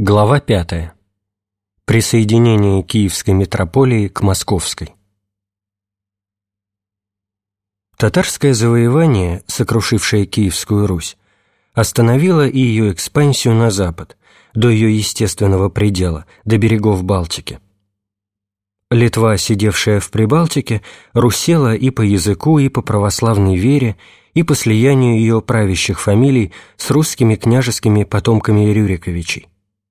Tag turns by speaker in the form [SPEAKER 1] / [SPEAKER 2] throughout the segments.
[SPEAKER 1] Глава 5. Присоединение Киевской митрополии к Московской. Татарское завоевание, сокрушившее Киевскую Русь, остановило и ее экспансию на запад, до ее естественного предела, до берегов Балтики. Литва, сидевшая в Прибалтике, русела и по языку, и по православной вере, и по слиянию ее правящих фамилий с русскими княжескими потомками Рюриковичей.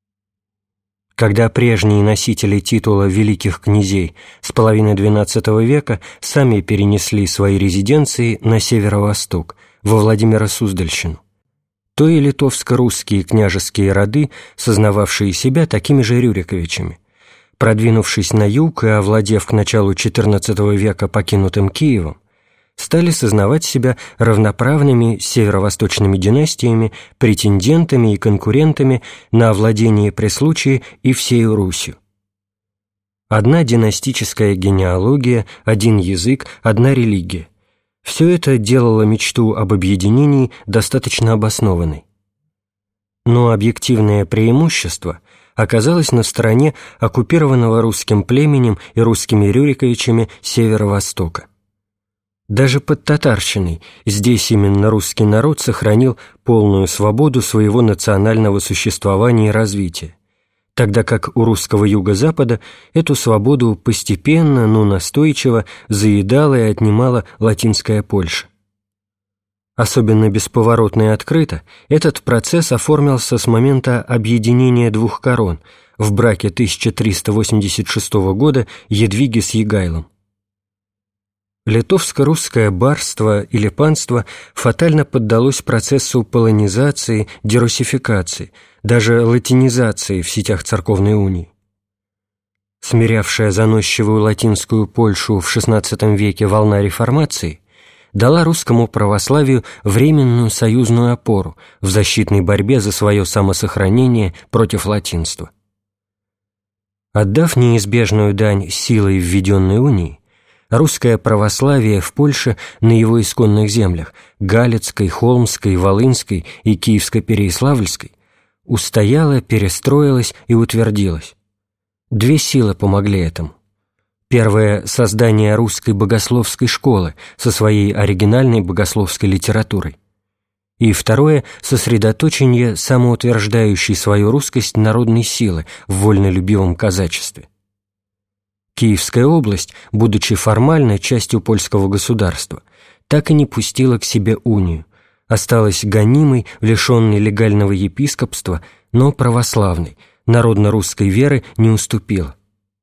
[SPEAKER 1] Когда прежние носители титула великих князей с половины XII века сами перенесли свои резиденции на северо-восток, во Владимиро-Суздальщину, то и литовско-русские княжеские роды, сознававшие себя такими же Рюриковичами, продвинувшись на юг и овладев к началу XIV века покинутым Киевом, стали сознавать себя равноправными северо-восточными династиями, претендентами и конкурентами на овладение при случае и всей Русью. Одна династическая генеалогия, один язык, одна религия – все это делало мечту об объединении достаточно обоснованной. Но объективное преимущество оказалось на стороне оккупированного русским племенем и русскими Рюриковичами северо-востока. Даже под татарщиной здесь именно русский народ сохранил полную свободу своего национального существования и развития, тогда как у русского юго-запада эту свободу постепенно, но настойчиво заедала и отнимала латинская Польша. Особенно бесповоротно и открыто этот процесс оформился с момента объединения двух корон в браке 1386 года Едвиги с Егайлом. Литовско-русское барство или панство фатально поддалось процессу полонизации, дерусификации, даже латинизации в сетях церковной унии. Смирявшая заносчивую латинскую Польшу в XVI веке волна реформации дала русскому православию временную союзную опору в защитной борьбе за свое самосохранение против латинства. Отдав неизбежную дань силой введенной унии, русское православие в Польше на его исконных землях – Галицкой, Холмской, Волынской и Киевско-Переяславльской – устояло, перестроилось и утвердилось. Две силы помогли этому. Первое – создание русской богословской школы со своей оригинальной богословской литературой. И второе – сосредоточение самоутверждающей свою русскость народной силы в вольнолюбивом казачестве. Киевская область, будучи формально частью польского государства, так и не пустила к себе унию, осталась гонимой, лишенной легального епископства, но православной, народно-русской веры не уступила.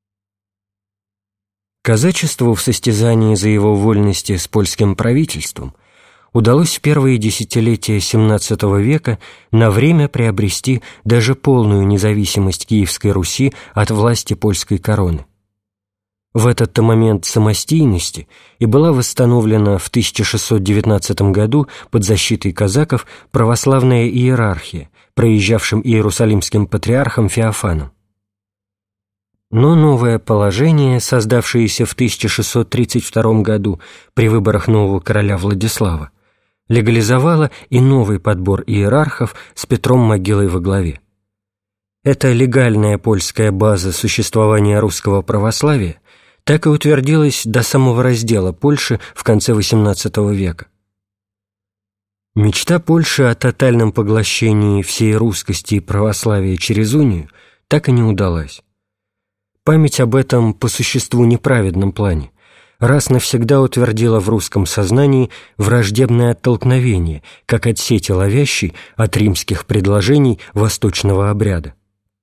[SPEAKER 1] Казачеству в состязании за его вольности с польским правительством удалось в первые десятилетия XVII века на время приобрести даже полную независимость Киевской Руси от власти польской короны. В этот-то момент самостийности и была восстановлена в 1619 году под защитой казаков православная иерархия, проезжавшим иерусалимским патриархом Феофаном. Но новое положение, создавшееся в 1632 году при выборах нового короля Владислава, легализовало и новый подбор иерархов с Петром Могилой во главе. Эта легальная польская база существования русского православия так и утвердилась до самого раздела Польши в конце XVIII века. Мечта Польши о тотальном поглощении всей русскости и православия через унию так и не удалась. Память об этом по существу неправедном плане раз навсегда утвердила в русском сознании враждебное оттолкновение, как от сети ловящей от римских предложений восточного обряда.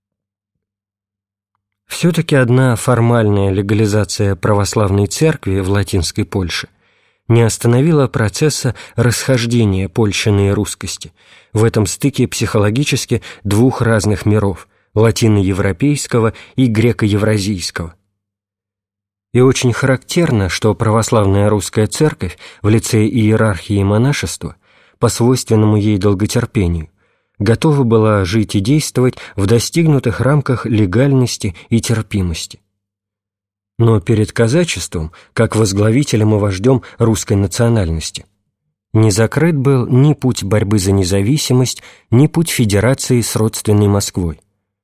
[SPEAKER 1] Все-таки одна формальная легализация православной церкви в латинской Польше не остановила процесса расхождения польщины и русскости в этом стыке психологически двух разных миров – латиноевропейского и греко-евразийского. И очень характерно, что православная русская церковь в лице иерархии и монашества по свойственному ей долготерпению готова была жить и действовать в достигнутых рамках легальности и терпимости. Но перед казачеством, как возглавителем и вождем русской национальности, не закрыт был ни путь борьбы за независимость, ни путь федерации с родственной Москвой.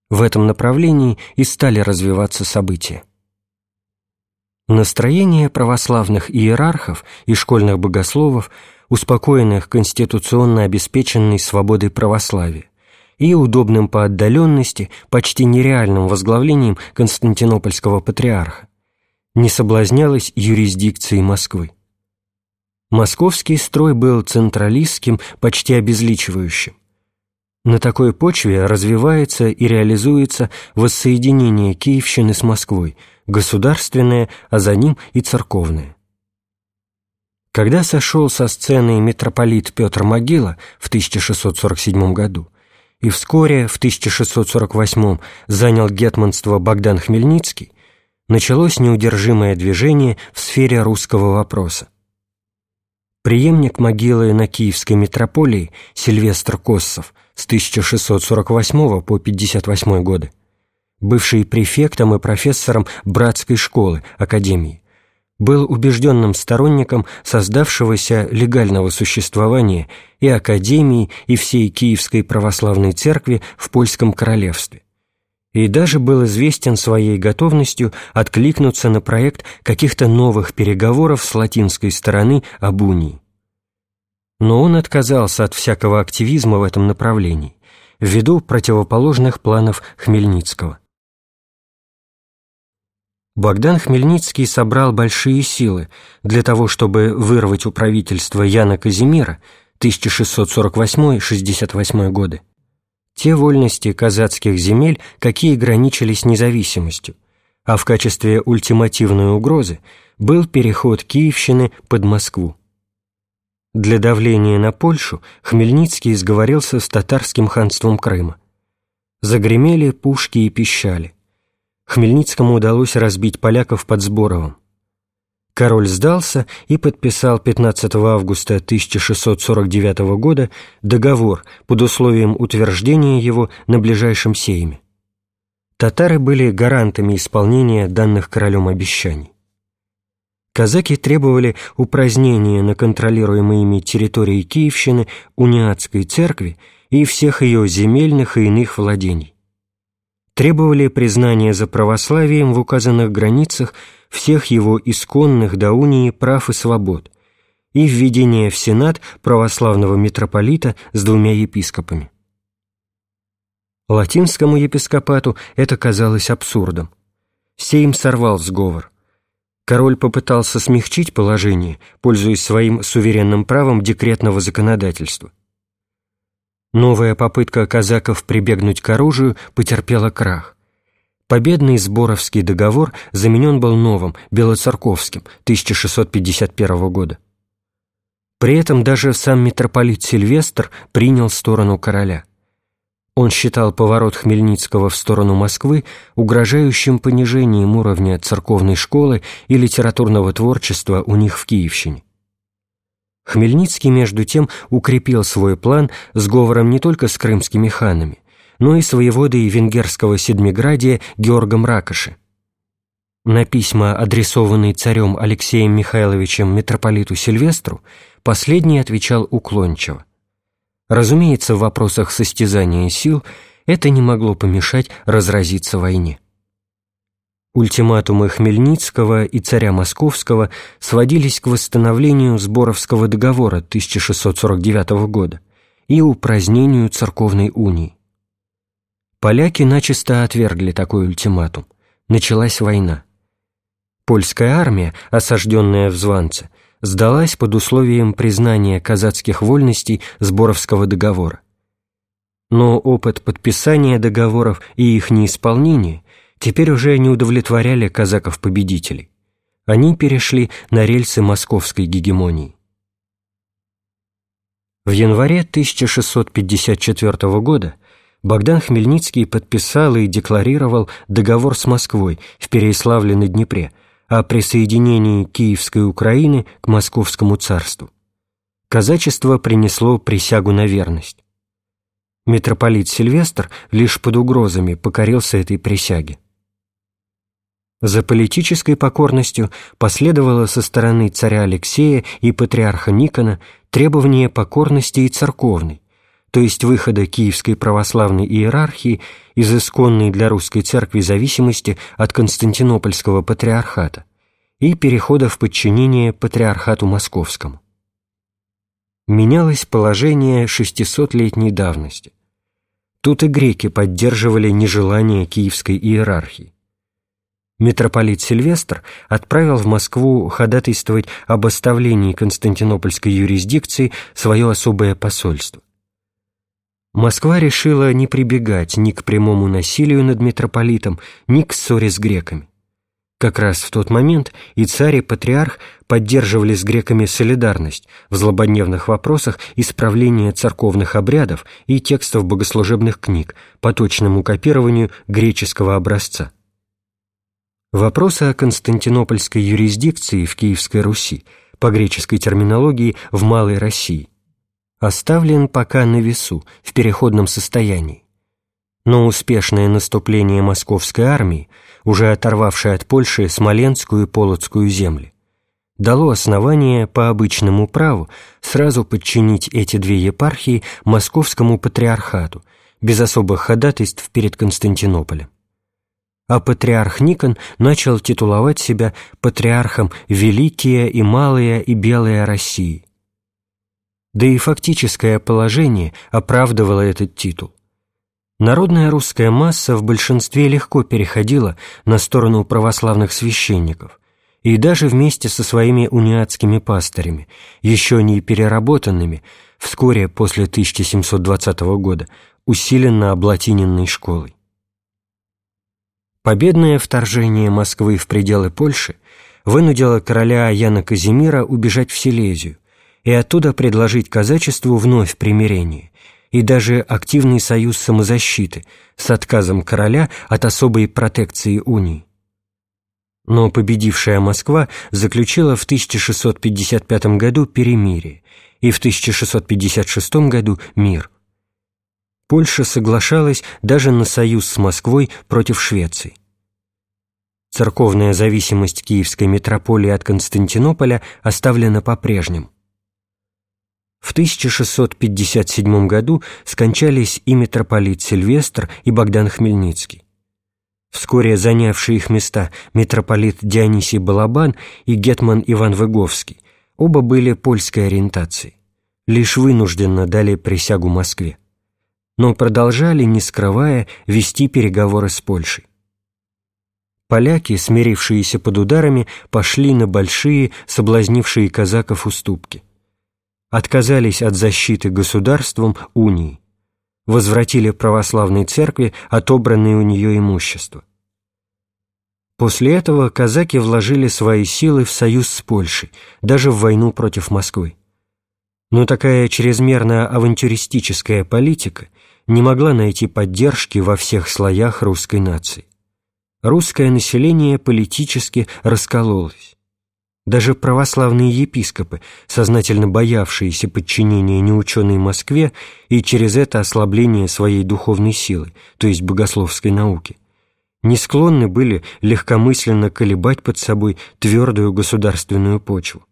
[SPEAKER 1] В этом направлении и стали развиваться события. Настроение православных иерархов и школьных богословов, успокоенных конституционно обеспеченной свободой православия и удобным по отдаленности, почти нереальным возглавлением константинопольского патриарха, не соблазнялось юрисдикцией Москвы. Московский строй был централистским, почти обезличивающим. На такой почве развивается и реализуется воссоединение Киевщины с Москвой, государственное, а за ним и церковное. Когда сошел со сцены митрополит Петр Могила в 1647 году и вскоре в 1648 занял гетманство Богдан Хмельницкий, началось неудержимое движение в сфере русского вопроса. Преемник Могилы на Киевской митрополии Сильвестр Коссов с 1648 по 58 годы, бывший префектом и профессором братской школы, академии, был убежденным сторонником создавшегося легального существования и академии, и всей Киевской православной церкви в Польском королевстве, и даже был известен своей готовностью откликнуться на проект каких-то новых переговоров с латинской стороны об унии. Но он отказался от всякого активизма в этом направлении ввиду противоположных планов Хмельницкого. Богдан Хмельницкий собрал большие силы для того, чтобы вырвать у правительства Яна Казимира 1648-68 годы те вольности казацких земель, какие граничили с независимостью, а в качестве ультимативной угрозы был переход Киевщины под Москву. Для давления на Польшу Хмельницкий сговорился с татарским ханством Крыма. Загремели пушки и пищали. Хмельницкому удалось разбить поляков под Сборовом. Король сдался и подписал 15 августа 1649 года договор под условием утверждения его на ближайшем сейме. Татары были гарантами исполнения данных королем обещаний. Казаки требовали упразднения на контролируемой ими территории Киевщины униатской церкви и всех ее земельных и иных владений. Требовали признания за православием в указанных границах всех его исконных до унии прав и свобод и введения в Сенат православного митрополита с 2 епископами. Латинскому епископату это казалось абсурдом. Сейм сорвал сговор. Король попытался смягчить положение, пользуясь своим суверенным правом декретного законодательства. Новая попытка казаков прибегнуть к оружию потерпела крах. Победный Сборовский договор заменен был новым, Белоцерковским, 1651 года. При этом даже сам митрополит Сильвестр принял сторону короля. Он считал поворот Хмельницкого в сторону Москвы угрожающим понижением уровня церковной школы и литературного творчества у них в Киевщине. Хмельницкий, между тем, укрепил свой план сговором не только с крымскими ханами, но и с воеводой венгерского Седмиградия Георгом Ракоши. На письма, адресованные царем Алексеем Михайловичем митрополиту Сильвестру, последний отвечал уклончиво. Разумеется, в вопросах состязания сил это не могло помешать разразиться войне. Ультиматумы Хмельницкого и царя Московского сводились к восстановлению Сборовского договора 1649 года и упразднению церковной унии. Поляки начисто отвергли такой ультиматум. Началась война. Польская армия, осажденная в Званце, сдалась под условием признания казацких вольностей Сборовского договора. Но опыт подписания договоров и их неисполнения теперь уже не удовлетворяли казаков-победителей. Они перешли на рельсы московской гегемонии. В январе 1654 года Богдан Хмельницкий подписал и декларировал договор с Москвой в Переяславле-на-Днепре о присоединении Киевской Украины к Московскому царству. Казачество принесло присягу на верность. Митрополит Сильвестр лишь под угрозами покорился этой присяге. За политической покорностью последовало со стороны царя Алексея и патриарха Никона требование покорности и церковной, то есть выхода Киевской православной иерархии из исконной для русской церкви зависимости от Константинопольского патриархата и перехода в подчинение патриархату Московскому. Менялось положение 600-летней давности. Тут и греки поддерживали нежелание киевской иерархии. Митрополит Сильвестр отправил в Москву ходатайствовать об оставлении константинопольской юрисдикции свое особое посольство. Москва решила не прибегать ни к прямому насилию над митрополитом, ни к ссоре с греками. Как раз в тот момент и царь, и патриарх поддерживали с греками солидарность в злободневных вопросах исправления церковных обрядов и текстов богослужебных книг по точному копированию греческого образца. Вопросы о константинопольской юрисдикции в Киевской Руси, по греческой терминологии в Малой России, оставлен пока на весу, в переходном состоянии. Но успешное наступление московской армии, уже оторвавшей от Польши Смоленскую и Полоцкую земли, дало основание по обычному праву сразу подчинить эти две епархии московскому патриархату, без особых ходатайств перед Константинополем. А патриарх Никон начал титуловать себя патриархом «Великия и Малая и Белая России». Да и фактическое положение оправдывало этот титул. Народная русская масса в большинстве легко переходила на сторону православных священников, и даже вместе со своими униатскими пастырями, еще не переработанными, вскоре после 1720 года, усиленно облатиненной школой. Победное вторжение Москвы в пределы Польши вынудило короля Яна Казимира убежать в Силезию и оттуда предложить казачеству вновь примирение и даже активный союз самозащиты с отказом короля от особой протекции унии. Но победившая Москва заключила в 1655 году перемирие и в 1656 году мир. Польша соглашалась даже на союз с Москвой против Швеции. Церковная зависимость Киевской митрополии от Константинополя оставлена по-прежнему. В 1657 году скончались и митрополит Сильвестр, и Богдан Хмельницкий. Вскоре занявшие их места митрополит Дионисий Балабан и гетман Иван Выговский оба были польской ориентации, лишь вынужденно дали присягу Москве, но продолжали, не скрывая, вести переговоры с Польшей. Поляки, смирившиеся под ударами, пошли на большие, соблазнившие казаков уступки. Отказались от защиты государством унии, возвратили православной церкви отобранное у нее имущество. После этого казаки вложили свои силы в союз с Польшей, даже в войну против Москвы. Но такая чрезмерно авантюристическая политика не могла найти поддержки во всех слоях русской нации. Русское население политически раскололось. Даже православные епископы, сознательно боявшиеся подчинения неученой Москве и через это ослабление своей духовной силы, то есть богословской науки, не склонны были легкомысленно колебать под собой твердую государственную почву.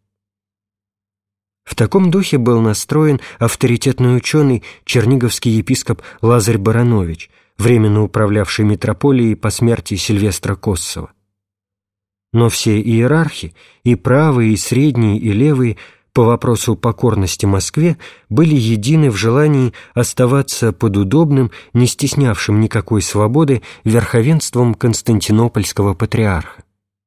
[SPEAKER 1] В таком духе был настроен авторитетный ученый черниговский епископ Лазарь Баранович, временно управлявший митрополией по смерти Сильвестра Коссова. Но все иерархи, и правые, и средние, и левые, по вопросу покорности Москве, были едины в желании оставаться под удобным, не стеснявшим никакой свободы, верховенством константинопольского патриарха.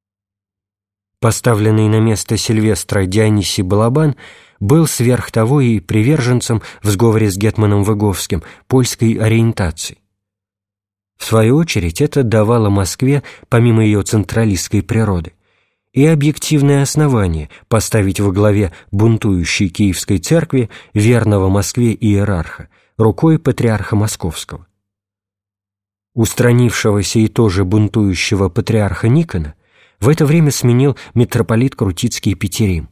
[SPEAKER 1] Поставленный на место Сильвестра Дионисий Балабан был сверх того и приверженцем в сговоре с гетманом Выговским польской ориентации. В свою очередь, это давало Москве, помимо ее централистской природы, и объективное основание поставить во главе бунтующей Киевской церкви верного Москве иерарха, рукой патриарха Московского. Устранившегося и тоже бунтующего патриарха Никона в это время сменил митрополит Крутицкий Петерим.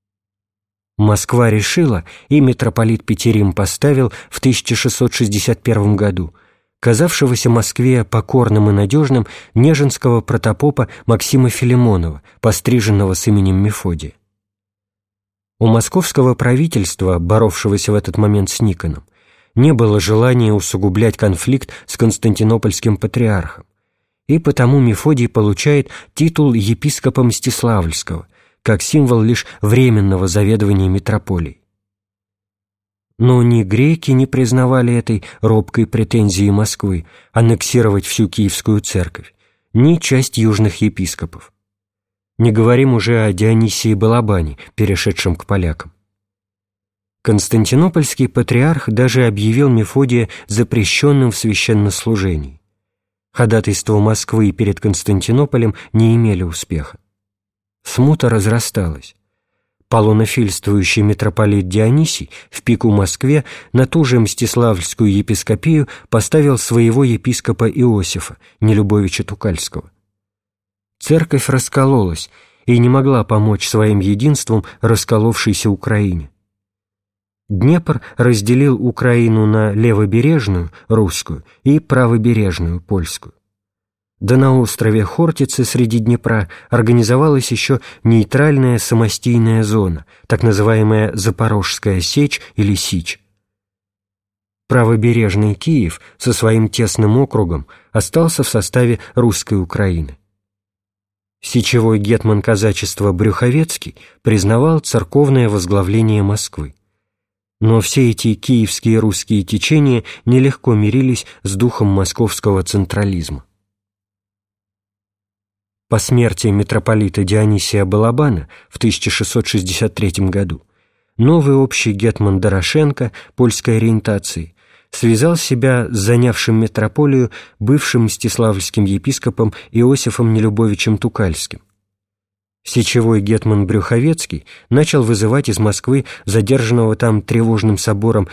[SPEAKER 1] Москва решила, и митрополит Петерим поставил в 1661 году казавшегося Москве покорным и надежным нежинского протопопа Максима Филимонова, постриженного с именем Мефодия. У московского правительства, боровшегося в этот момент с Никоном, не было желания усугублять конфликт с константинопольским патриархом, и потому Мефодий получает титул епископа Мстиславльского, как символ лишь временного заведования митрополией. Но ни греки не признавали этой робкой претензии Москвы аннексировать всю Киевскую церковь, ни часть южных епископов. Не говорим уже о Дионисии Балабане, перешедшем к полякам. Константинопольский патриарх даже объявил Мефодия запрещенным в священнослужении. Ходатайства Москвы перед Константинополем не имели успеха. Смута разрасталась. Полонофильствующий митрополит Дионисий в пику Москве на ту же Мстиславльскую епископию поставил своего епископа Иосифа, Нелюбовича Тукальского. Церковь раскололась и не могла помочь своим единством расколовшейся Украине. Днепр разделил Украину на левобережную, русскую, и правобережную, польскую. Да на острове Хортицы среди Днепра организовалась еще нейтральная самостийная зона, так называемая Запорожская сечь или Сич. Правобережный Киев со своим тесным округом остался в составе русской Украины. Сечевой гетман казачества Брюховецкий признавал церковное возглавление Москвы. Но все эти киевские русские течения нелегко мирились с духом московского централизма. По смерти митрополита Дионисия Балабана в 1663 году новый общий гетман Дорошенко польской ориентации связал себя с занявшим митрополию бывшим мстиславльским епископом Иосифом Нелюбовичем Тукальским. Сечевой гетман Брюховецкий начал вызывать из Москвы задержанного там тревожным собором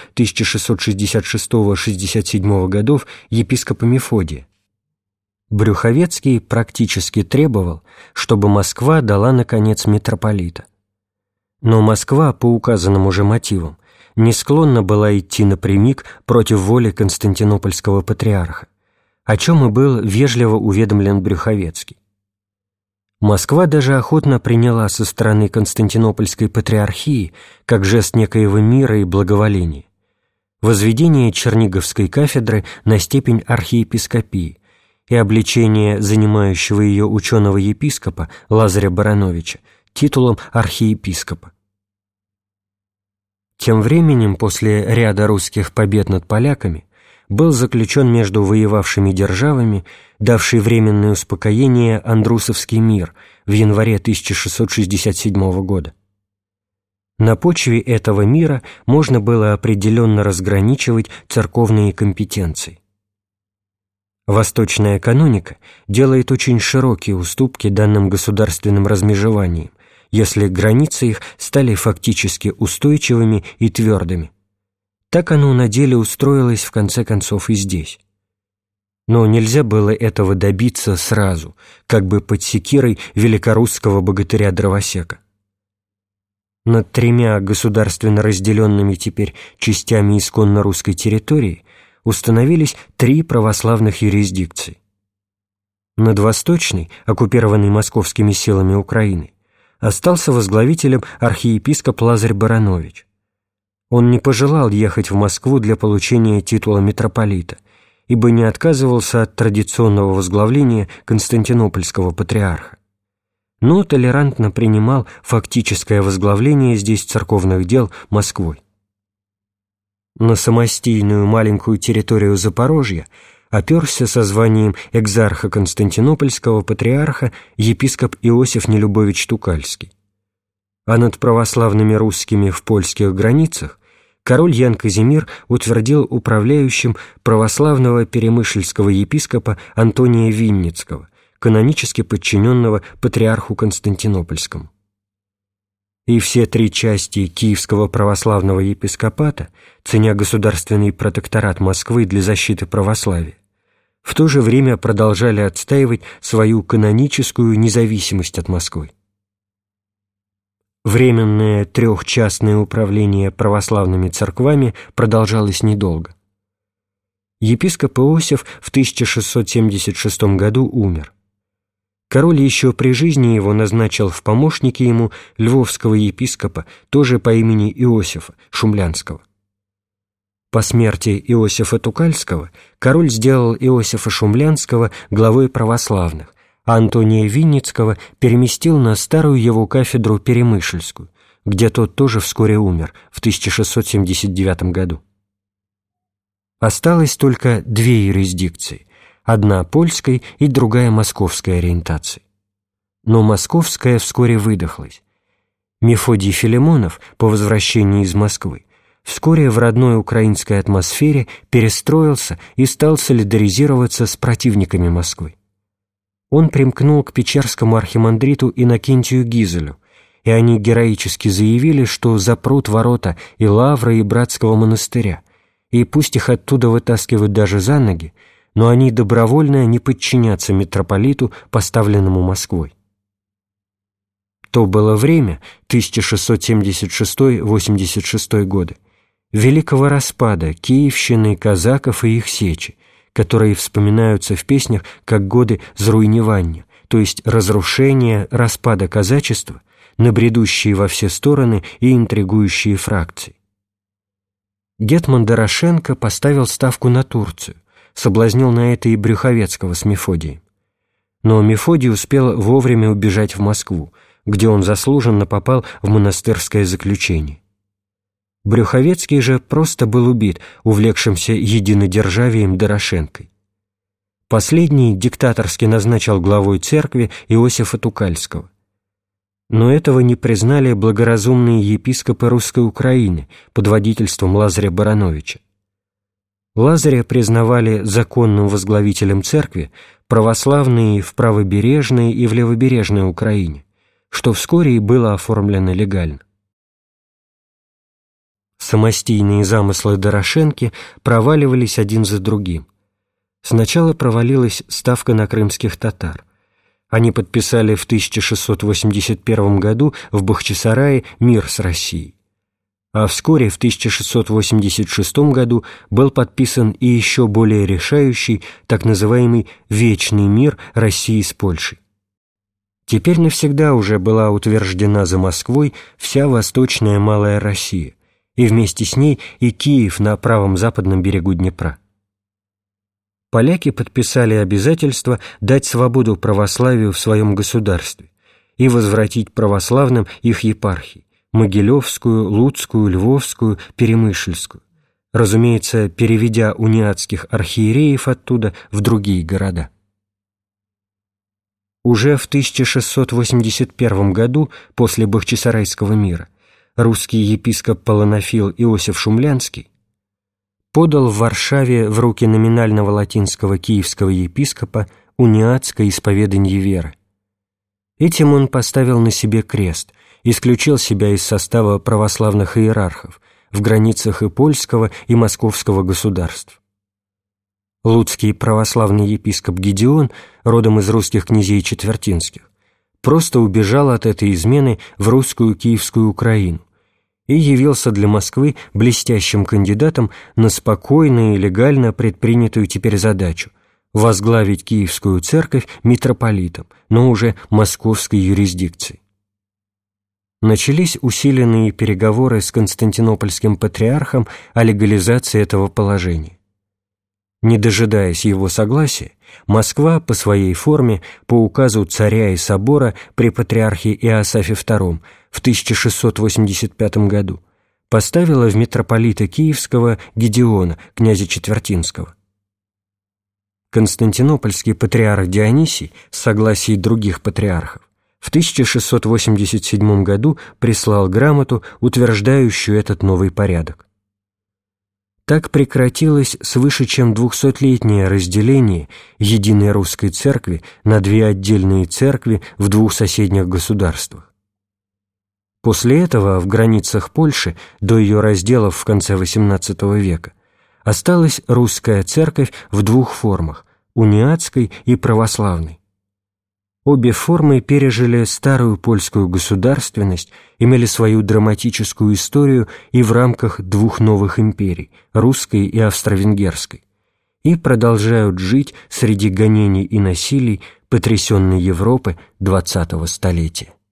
[SPEAKER 1] 1666-67 годов епископа Мефодия. Брюховецкий практически требовал, чтобы Москва дала, наконец, митрополита. Но Москва, по указанным уже мотивам, не склонна была идти напрямик против воли константинопольского патриарха, о чем и был вежливо уведомлен Брюховецкий. Москва даже охотно приняла со стороны Константинопольской патриархии, как жест некоего мира и благоволения, возведение Черниговской кафедры на степень архиепископии и облечение занимающего ее ученого-епископа Лазаря Барановича титулом архиепископа. Тем временем, после ряда русских побед над поляками, был заключен между воевавшими державами, давший временное успокоение Андрусовский мир в январе 1667 года. На почве этого мира можно было определенно разграничивать церковные компетенции. Восточная каноника делает очень широкие уступки данным государственным размежеваниям, если границы их стали фактически устойчивыми и твердыми. Так оно на деле устроилось в конце концов и здесь. Но нельзя было этого добиться сразу, как бы под секирой великорусского богатыря-дровосека. Над тремя государственно разделенными теперь частями исконно русской территории установились три православных юрисдикции. Над восточной, оккупированной московскими силами Украины, остался возглавителем архиепископ Лазарь Баранович. Он не пожелал ехать в Москву для получения титула митрополита, ибо не отказывался от традиционного возглавления константинопольского патриарха, но толерантно принимал фактическое возглавление здесь церковных дел Москвой. На самостийную маленькую территорию Запорожья оперся со званием экзарха Константинопольского патриарха епископ Иосиф Нелюбович Тукальский. А над православными русскими в польских границах король Ян Казимир утвердил управляющим православного перемышльского епископа Антония Винницкого, канонически подчиненного патриарху Константинопольскому. И все три части Киевского православного епископата, ценя государственный протекторат Москвы для защиты православия, в то же время продолжали отстаивать свою каноническую независимость от Москвы. Временное трехчастное управление православными церквами продолжалось недолго. Епископ Иосиф в 1676 году умер. Король еще при жизни его назначил в помощники ему львовского епископа, тоже по имени Иосифа, Шумлянского. По смерти Иосифа Тукальского король сделал Иосифа Шумлянского главой православных, а Антония Винницкого переместил на старую его кафедру Перемышльскую, где тот тоже вскоре умер, в 1679 году. Осталось только две юрисдикции, одна польской и другая московской ориентации. Но московская вскоре выдохлась. Мефодий Филимонов по возвращении из Москвы вскоре в родной украинской атмосфере перестроился и стал солидаризироваться с противниками Москвы. Он примкнул к печерскому архимандриту Иннокентию Гизелю, и они героически заявили, что запрут ворота и лавры, и братского монастыря, и пусть их оттуда вытаскивают даже за ноги, но они добровольно не подчинятся митрополиту, поставленному Москвой. То было время, 1676-86 годы, великого распада Киевщины, казаков и их сечи, которые вспоминаются в песнях как годы зруйневания, то есть разрушения, распада казачества, на бредущие во все стороны и интригующие фракции. Гетман Дорошенко поставил ставку на Турцию, соблазнил на это и Брюховецкого с Мефодием. Но Мефодий успел вовремя убежать в Москву, где он заслуженно попал в монастырское заключение. Брюховецкий же просто был убит увлекшимся единодержавием Дорошенкой. Последний диктаторски назначил главой церкви Иосифа Тукальского. Но этого не признали благоразумные епископы Русской Украины под водительством Лазаря Барановича. Лазаря признавали законным возглавителем церкви православные в правобережной и в левобережной Украине, что вскоре и было оформлено легально. Самостийные замыслы Дорошенки проваливались один за другим. Сначала провалилась ставка на крымских татар. Они подписали в 1681 году в Бахчисарае мир с Россией. А вскоре, в 1686 году, был подписан и еще более решающий, так называемый «Вечный мир» России с Польшей. Теперь навсегда уже была утверждена за Москвой вся восточная Малая Россия, и вместе с ней и Киев на правом западном берегу Днепра. Поляки подписали обязательство дать свободу православию в своем государстве и возвратить православным их епархии – Могилевскую, Луцкую, Львовскую, Перемышльскую, разумеется, переведя униатских архиереев оттуда в другие города. Уже в 1681 году, после Бахчисарайского мира, русский епископ Полонофил Иосиф Шумлянский подал в Варшаве в руки номинального латинского киевского епископа униатское исповедание веры. Этим он поставил на себе крест, исключил себя из состава православных иерархов в границах и польского, и московского государств. Луцкий православный епископ Гедеон, родом из русских князей четвертинских, просто убежал от этой измены в русскую Киевскую Украину и явился для Москвы блестящим кандидатом на спокойно и легально предпринятую теперь задачу – возглавить Киевскую церковь митрополитом, но уже московской юрисдикции. Начались усиленные переговоры с Константинопольским патриархом о легализации этого положения. Не дожидаясь его согласия, Москва по своей форме, по указу царя и собора при патриархе Иосафе II в 1685 году поставила в митрополита Киевского Гедеона, князя Четвертинского. Константинопольский патриарх Дионисий, с согласия других патриархов, в 1687 году прислал грамоту, утверждающую этот новый порядок. Так прекратилось свыше чем 200-летнее разделение единой русской церкви на две отдельные церкви в двух соседних государствах. После этого в границах Польши, до ее разделов в конце XVIII века, осталась русская церковь в двух формах – униатской и православной. Обе формы пережили старую польскую государственность, имели свою драматическую историю и в рамках двух новых империй – русской и австро-венгерской, и продолжают жить среди гонений и насилий потрясенной Европы XX столетия.